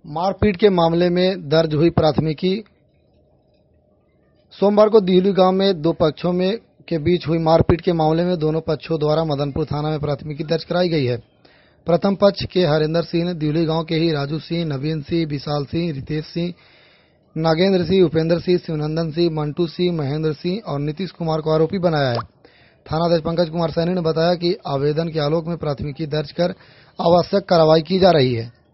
मारपीट के मामले में दर्ज हुई प्राथमिकी। सोमवार को दिहुली गांव में दो पक्षों में के बीच हुई मारपीट के मामले में दोनों पक्षों द्वारा मदनपुर थाना में प्राथमिकी दर्ज कराई गई है। प्रथम पक्ष के हरेंद्र सिंह ने दिहुली गांव के ही राजू सिंह, नवीन सिंह, विशाल सिंह, रितेश सिंह, नागेंद्र सिंह, उपेंद्र सिंह, शिवनंदन सिंह, मंटू सिंह, महेंद्र सिंह और नीतीश कुमार को आरोपी बनाया है। थानाध्यक्ष पंकज कुमार सैनी ने बताया कि आवेदन के आलोक में प्राथमिकी दर्ज कर आवश्यक कार्रवाई की जा रही है।